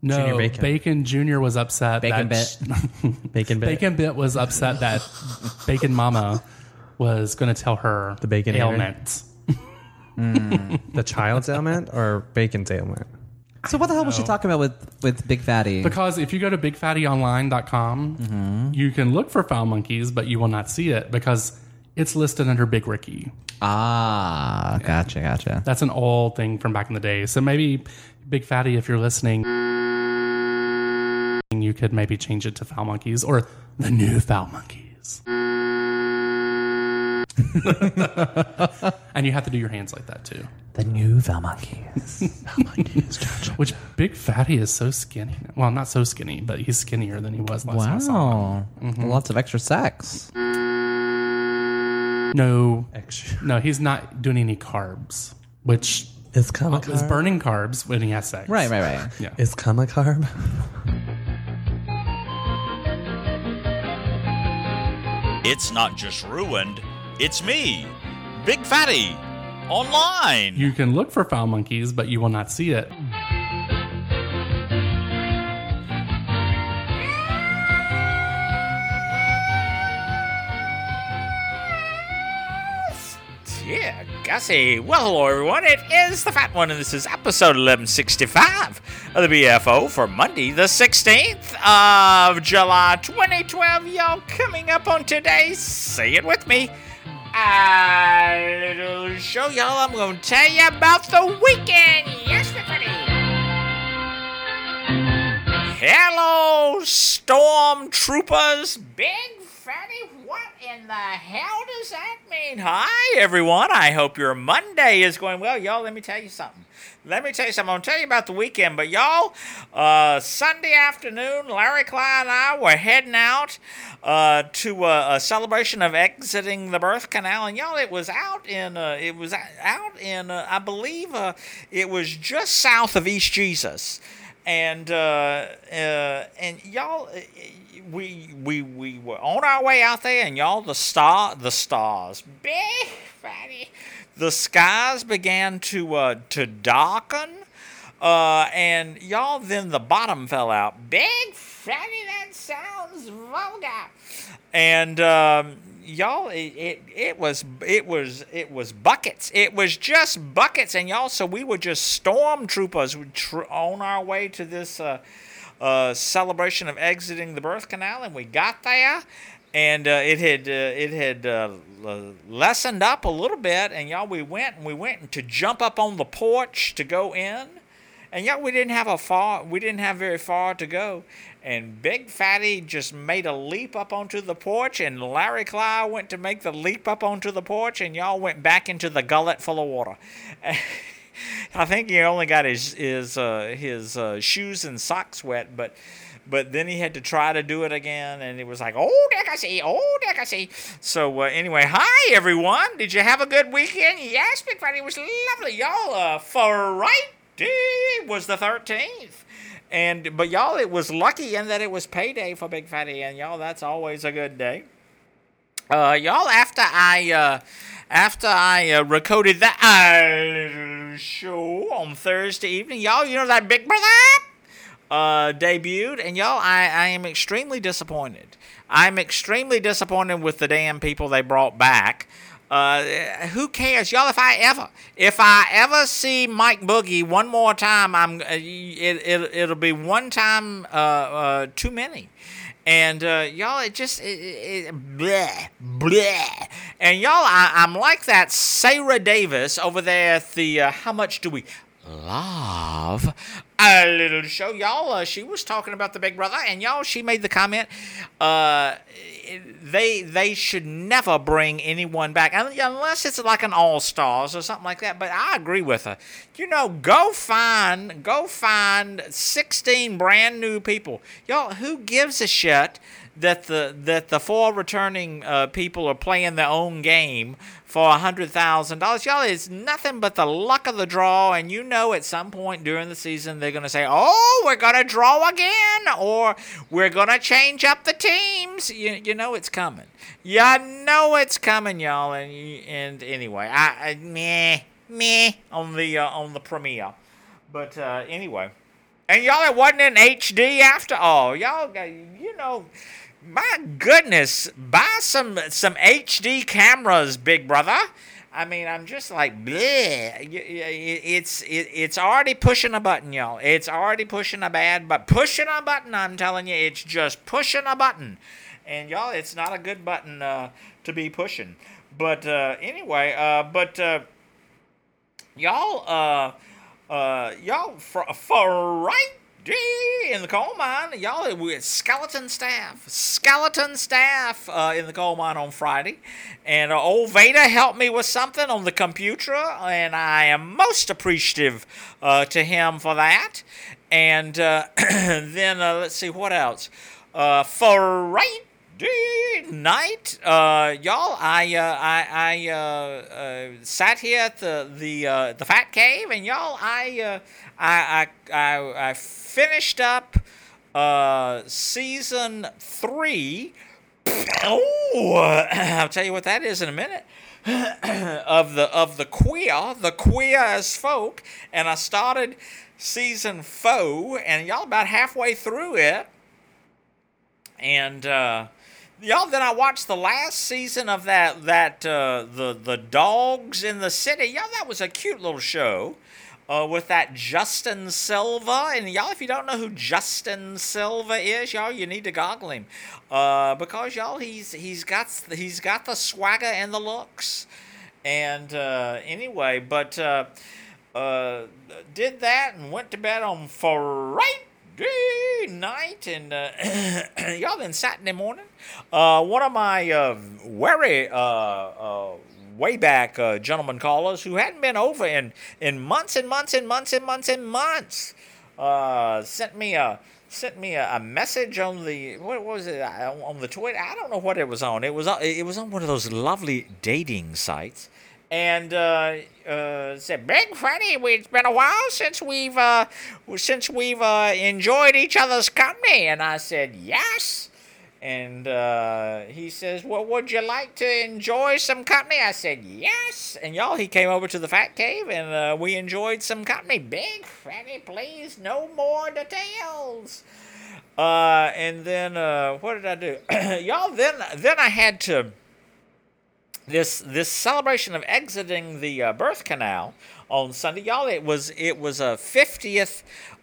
No, Junior Bacon. Bacon Jr. was upset. Bacon that Bit. Bacon Bit. Bacon Bit was upset that Bacon Mama was going to tell her The bacon ailment. The child's ailment or Bacon's ailment? So what the hell was she talking about with Big Fatty? Because if you go to bigfattyonline.com, you can look for Foul Monkeys, but you will not see it because it's listed under Big Ricky. Ah, gotcha. That's an old thing from back in the day. So maybe Big Fatty, if you're listening, you could maybe change it to Foul Monkeys or the new Foul Monkeys. And you have to do your hands like that too. The new Foul Monkeys. Which Big Fatty is so skinny. Well, not so skinny, but he's skinnier than he was last time I saw him. Lots of extra sex. No, he's not doing any carbs, which Is cum a is carb? burning carbs when he has sex. Right. Yeah. Is cum a carb? It's not just ruined, it's me, Big Fatty, online. You can look for Foul Monkeys, but you will not see it. Yeah, Gussie. Well, hello, everyone. It is the Fat One, and this is episode 1165 of the BFO for Monday, the 16th of July, 2012. Y'all, coming up on today's Say It With Me, a little show, y'all. I'm going to tell you about the weekend. Yes, everybody. Hello, Stormtroopers. Big Fatty, what in the hell does that mean? Hi, everyone. I hope your Monday is going well. Y'all, let me tell you something. I'm going to tell you about the weekend. But, y'all, Sunday afternoon, Larry Clyde and I were heading out to a celebration of exiting the birth canal. And, y'all, it was out in, I believe, it was just south of East Jesus. And y'all, we were on our way out there, and y'all, the stars, Big Fatty, the skies began to darken, and y'all, then the bottom fell out. Big Fatty, that sounds vulgar. And y'all, it was buckets. It was just buckets, and y'all, so we were just stormtroopers on our way to this celebration of exiting the birth canal, and we got there, and it had lessened up a little bit, and y'all, we went to jump up on the porch to go in, and y'all, we didn't have very far to go. And Big Fatty just made a leap up onto the porch, and Larry Clyde went to make the leap up onto the porch, and y'all went back into the gullet full of water. I think he only got his shoes and socks wet, but then he had to try to do it again, and it was like, oh, deck I see. So anyway, hi, everyone. Did you have a good weekend? Yes, Big Fatty, it was lovely. Y'all, Friday was the 13th. But y'all, it was lucky in that it was payday for Big Fatty, and y'all, that's always a good day. Y'all, after I recorded that show on Thursday evening, y'all, you know that Big Brother debuted, and y'all, I am extremely disappointed. I'm extremely disappointed with the damn people they brought back. Who cares, y'all? If I ever see Mike Boogie one more time, it'll be one time too many. And y'all, bleh, bleh. And y'all, I'm like that Sarah Davis over there at the How Much Do We Love a Little Show. Y'all, she was talking about the Big Brother, and y'all, she made the comment, they should never bring anyone back unless it's like an All-Stars or something like that. But I agree with her. You know, go find 16 brand new people. Y'all, who gives a shit that the 4 returning people are playing their own game for $100,000? Y'all, it's nothing but the luck of the draw, and you know at some point during the season they're going to say, oh, we're going to draw again, or we're going to change up the teams. You know it's coming. You know it's coming, y'all. And anyway, meh on the premiere. But anyway. And y'all, it wasn't in HD after all. Y'all, my goodness, buy some HD cameras, big brother. I mean, I'm just like, bleh. It's already pushing a button, y'all. It's already pushing a pushing a button, I'm telling you. It's just pushing a button. And y'all, it's not a good button to be pushing. But anyway, y'all, for right in the coal mine, y'all, we had skeleton staff in the coal mine on Friday, and old Vader helped me with something on the computer, and I am most appreciative to him for that. And then let's see what else. For right night, y'all, I sat here at the Fat Cave, and y'all, I finished up season 3. Oh, I'll tell you what that is in a minute. of the queer as folk, and I started season 4, and y'all about halfway through it, and y'all, then I watched the last season of the Dogs in the City. Y'all, that was a cute little show. With that Justin Silva, and y'all, if you don't know who Justin Silva is, y'all, you need to goggle him, because y'all, he's got the swagger and the looks, and anyway, but did that and went to bed on Friday night, and y'all, then Saturday morning, one of my very way back gentleman callers who hadn't been over in months and months and months and months and months sent me a message on the, what was it, on the Twitter. I don't know what it was on. It was on one of those lovely dating sites, and said, "Big Freddy, it's been a while since we've enjoyed each other's company." And I said, "Yes." And he says, "Well, would you like to enjoy some company?" I said, "Yes." And y'all, he came over to the Fat Cave, and we enjoyed some company. Big Freddy, please, no more details. And then what did I do? Y'all, then I had to this celebration of exiting the birth canal on Sunday. Y'all, it was a 50th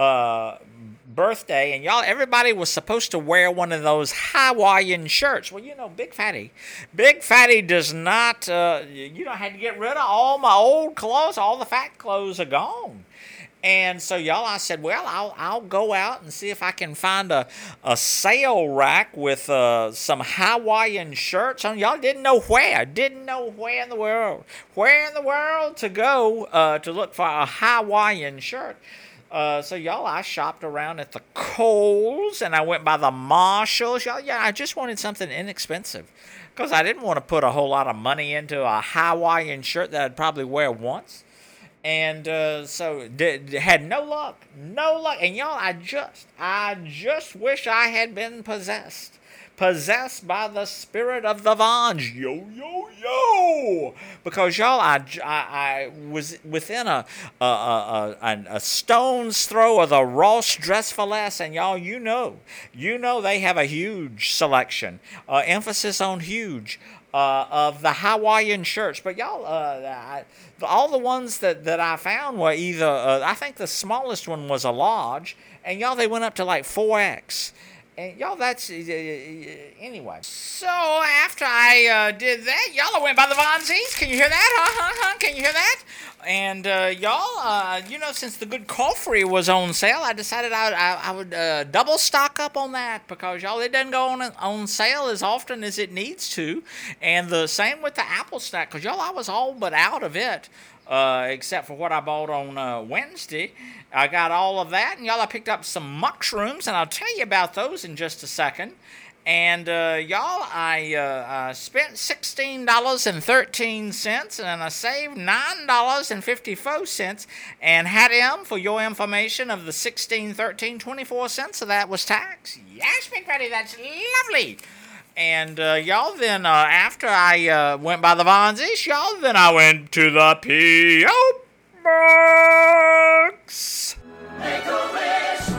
birthday, and y'all, everybody was supposed to wear one of those Hawaiian shirts. Well, Big Fatty does not, I had to get rid of all my old clothes. All the fat clothes are gone. And so, y'all, I said, well, I'll go out and see if I can find a sale rack with some Hawaiian shirts on. Y'all, didn't know where in the world to go to look for a Hawaiian shirt. So, y'all, I shopped around at the Kohl's, and I went by the Marshalls. Y'all, yeah, I just wanted something inexpensive, because I didn't want to put a whole lot of money into a Hawaiian shirt that I'd probably wear once. And so had no luck. And y'all, I just wish I had been possessed by the spirit of the Vons. Yo. Because y'all, I was within a stone's throw of the Ross Dress for Less, and y'all, you know they have a huge selection, emphasis on huge, of the Hawaiian shirts. But y'all, all the ones that I found were either, I think the smallest one was a large, and y'all, they went up to like 4X. And y'all, that's, anyway. So after I did that, y'all, I went by the Vonzies. Can you hear that? Can you hear that? And y'all, since the good coffee was on sale, I decided I would double stock up on that, because y'all, it doesn't go on sale as often as it needs to. And the same with the apple snack, because y'all, I was all but out of it, except for what I bought on Wednesday. I got all of that, and y'all, I picked up some mushrooms, and I'll tell you about those in just a second. And y'all, I spent $16.13, and I saved $9.54, and had him, for your information, of the $16.13, 24 cents of that was tax. Yes, Big Fatty, that's lovely. And y'all, then after I went by the Vonzies, y'all, then I went to the P.O. Box. Make a wish.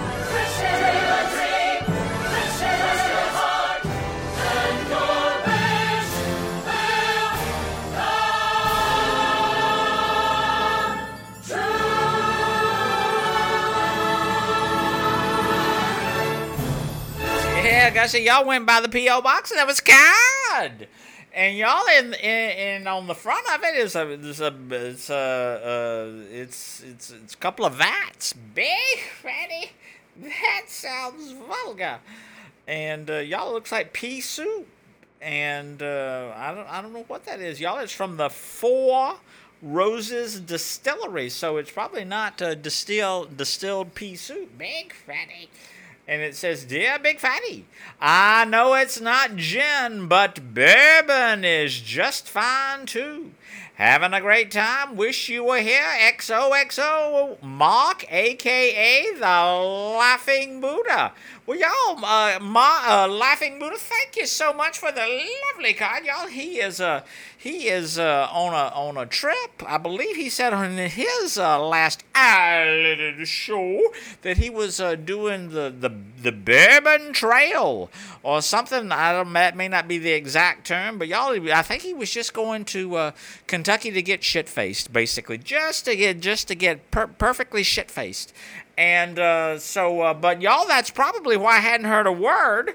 Yeah, Gussie, y'all went by the P.O. box and that was card. And y'all in on the front of it is it's a couple of vats. Big fatty. That sounds vulgar. And y'all looks like pea soup. And I don't know what that is. Y'all, it's from the Four Roses Distillery, so it's probably not distilled pea soup. Big fatty. And it says, "Dear Big Fatty, I know it's not gin, but bourbon is just fine too. Having a great time. Wish you were here. XOXO Mark, a.k.a. the Laughing Buddha." Well, y'all, Laughing Buddha, thank you so much for the lovely card, y'all. He is on a trip. I believe he said on his last little show that he was doing the Bourbon Trail or something. That may not be the exact term, but y'all, I think he was just going to Kentucky to get shit faced, basically, just to get perfectly shit faced. And but y'all, that's probably why I hadn't heard a word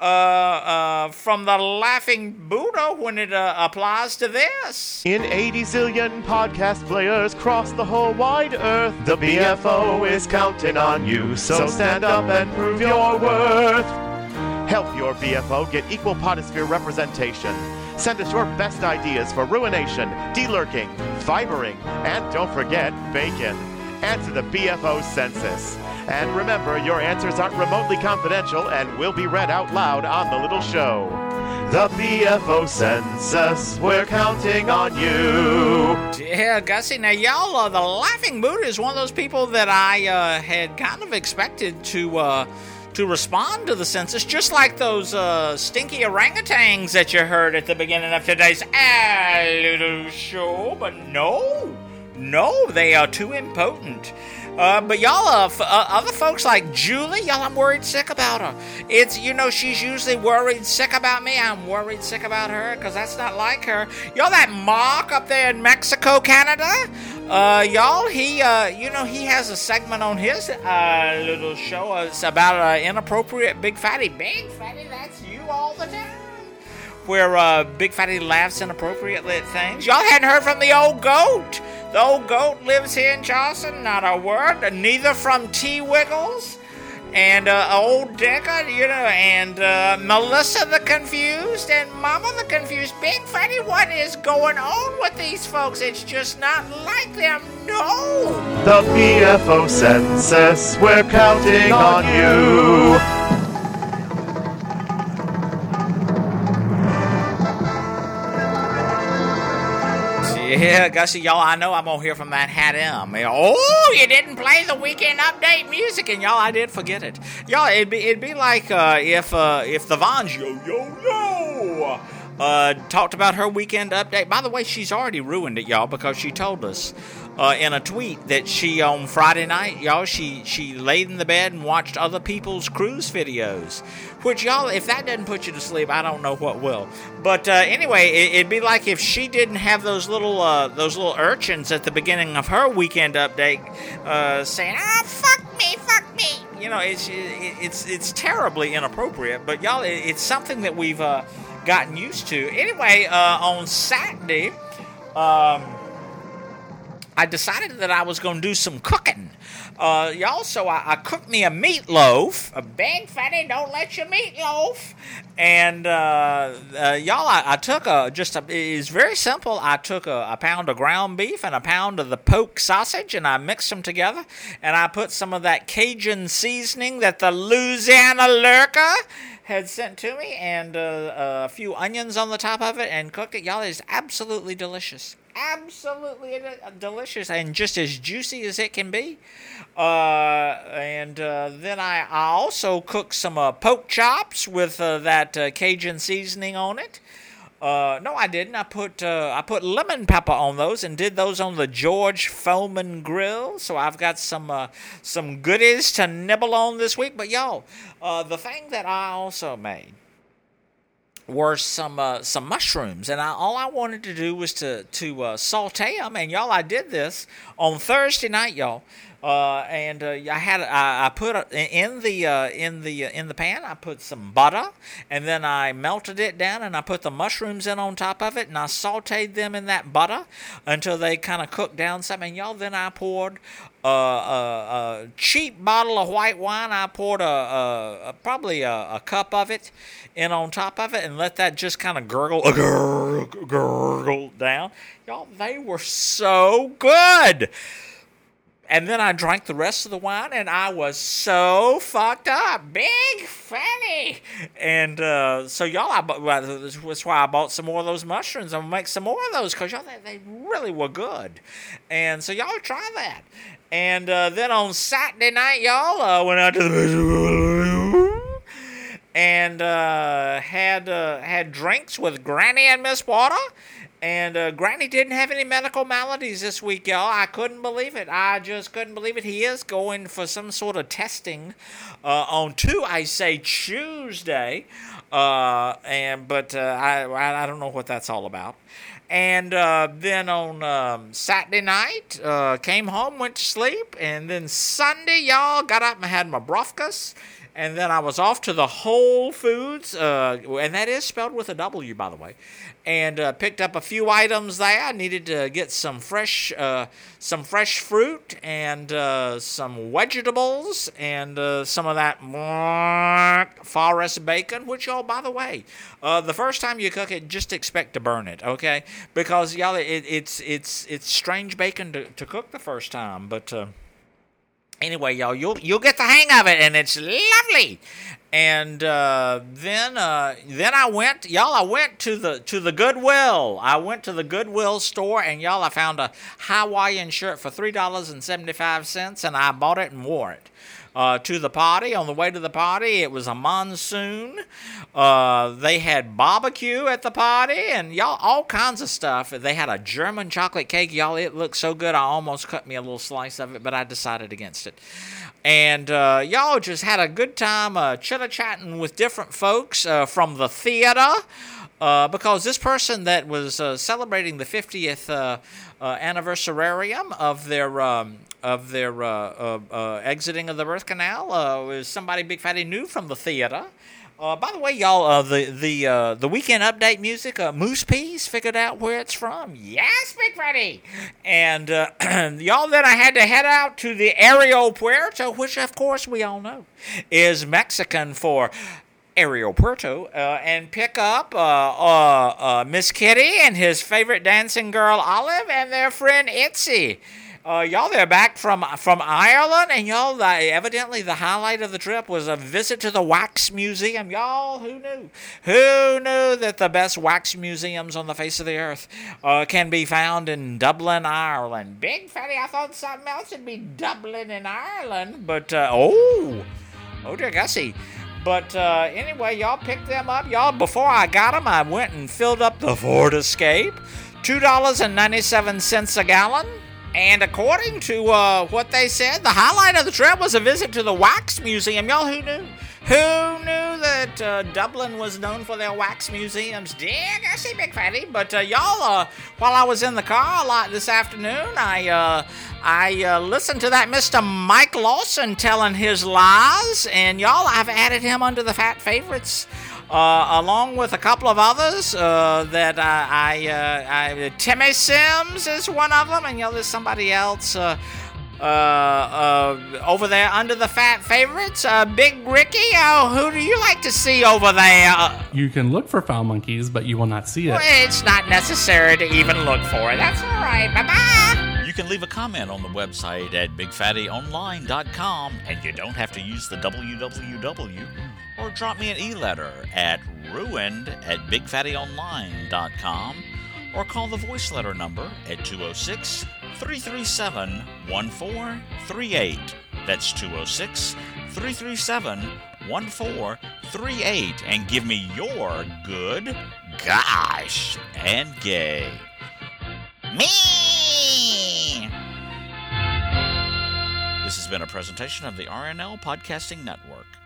from the Laughing Buddha when it applies to this. In 80 zillion podcast players across the whole wide earth, the BFO is counting on you, so stand up and prove your worth. Help your BFO get equal potosphere representation. Send us your best ideas for ruination, delurking, fibering, and don't forget, bacon. Answer the BFO census. And remember, your answers aren't remotely confidential and will be read out loud on the little show. The BFO census, we're counting on you. Yeah, Gussie. Now, y'all, the Laughing Buddha is one of those people that I had kind of expected to respond to the census, just like those stinky orangutans that you heard at the beginning of today's little show. But no, they are too impotent. But y'all, other folks like Julie, y'all, I'm worried sick about her. It's, she's usually worried sick about me. I'm worried sick about her because that's not like her. Y'all, that Mark up there in Mexico, Canada, y'all, he has a segment on his little show. It's about inappropriate Big Fatty. Big Fatty, that's you all the time. Where Big Fatty laughs inappropriately at things. Y'all hadn't heard from the old goat. The old goat lives here in Charleston, not a word. Neither from T-Wiggles and old Dicker, and Melissa the Confused and Mama the Confused. Big Fatty, what is going on with these folks? It's just not like them, no. The BFO census, we're counting on you. Yeah, Gussie, y'all, I know I'm going to hear from that Hat M. Oh, you didn't play the Weekend Update music, and y'all, I did forget it. Y'all, it'd be like if the Vons talked about her Weekend Update. By the way, she's already ruined it, y'all, because she told us in a tweet that she, on Friday night, y'all, she laid in the bed and watched other people's cruise videos. Which, y'all, if that doesn't put you to sleep, I don't know what will. But anyway, it'd be like if she didn't have those little urchins at the beginning of her Weekend Update saying, fuck me. It's terribly inappropriate. But, y'all, it's something that we've gotten used to. Anyway, on Saturday, I decided that I was going to do some cooking. Y'all, so I cooked me a meatloaf. A Big Fatty, don't let your meatloaf. And, y'all, I took it's very simple. I took a pound of ground beef and a pound of the poke sausage, and I mixed them together. And I put some of that Cajun seasoning that the Louisiana Lurker had sent to me, and a few onions on the top of it, and cooked it. Y'all, it's absolutely delicious. Absolutely delicious, and just as juicy as it can be. And then I also cooked some pork chops with that Cajun seasoning on it. No, I didn't. I put lemon pepper on those and did those on the George Foreman grill. So I've got some goodies to nibble on this week. But y'all, the thing that I also made were some mushrooms, and all I wanted to do was to saute them. And y'all, I did this on Thursday night, y'all. I put in the pan. I put some butter, and then I melted it down, and I put the mushrooms in on top of it, and I sautéed them in that butter until they kind of cooked down something. And y'all, then I poured a cheap bottle of white wine. I poured probably a cup of it in on top of it, and let that just kind of gurgle down. Y'all, they were so good. And then I drank the rest of the wine, and I was so fucked up. Big Fatty. And so, y'all, that's why I bought some more of those mushrooms. I'm going to make some more of those because, y'all, they really were good. And so, y'all, try that. And then on Saturday night, y'all, went out to the and had drinks with Granny and Miss Water. And Granny didn't have any medical maladies this week, y'all. I couldn't believe it. I just couldn't believe it. He is going for some sort of testing on Tuesday. But I don't know what that's all about. And then on Saturday night, came home, went to sleep. And then Sunday, y'all, got up and had my brofkas. And then I was off to the Whole Foods, and that is spelled with a W, by the way, and picked up a few items there. I needed to get some fresh fruit and some vegetables and some of that forest bacon, which, y'all, by the way, the first time you cook it, just expect to burn it, okay? Because, y'all, it's strange bacon to cook the first time, but... Anyway, y'all, you'll get the hang of it, and it's lovely. And then I went to the Goodwill. I went to the Goodwill store, and y'all, I found a Hawaiian shirt for $3.75, and I bought it and wore it. To the party. On the way to the party, it was a monsoon. They had barbecue at the party, and y'all, all kinds of stuff. They had a German chocolate cake, y'all. It looked so good, I almost cut me a little slice of it, but I decided against it. And y'all just had a good time chitter-chatting with different folks from the theater. Because this person that was celebrating the 50th anniversarium of their exiting of the birth canal was somebody Big Fatty knew from the theater. By the way, y'all, the weekend update music, Moose Peas, figured out where it's from. Yes, Big Fatty! And y'all, then I had to head out to the Aeropuerto, which, of course, we all know is Mexican for Aeropuerto, and pick up Miss Kitty and his favorite dancing girl Olive and their friend Itzy. Y'all, they're back from Ireland, and y'all, evidently the highlight of the trip was a visit to the Wax Museum. Y'all, who knew? Who knew that the best wax museums on the face of the earth can be found in Dublin, Ireland? Big Fatty, I thought something else would be Dublin in Ireland, but oh dear Gussie. But anyway, y'all picked them up. Y'all, before I got them, I went and filled up the Ford Escape. $2.97 a gallon. And according to what they said, the highlight of the trip was a visit to the Wax Museum. Y'all, who knew? Who knew that Dublin was known for their wax museums? Dear Gussie, Big Fatty. But y'all, while I was in the car a lot this afternoon, I listened to that Mr. Mike Lawson telling his lies, and y'all, I've added him under the Fat Favorites, along with a couple of others that Timmy Sims is one of them, and y'all, there's somebody else over there under the Fat Favorites. Big Ricky, who do you like to see over there? You can look for Foul Monkeys, but you will not see it. Well, it's not necessary to even look for it. That's all right. Bye-bye. You can leave a comment on the website at BigFattyOnline.com, and you don't have to use the www, or drop me an e-letter at ruined@BigFattyOnline.com, or call the voice letter number at 206-337-1438. That's 206-337-1438, and give me your good, gosh, and gay. Me! This has been a presentation of the RNL Podcasting Network.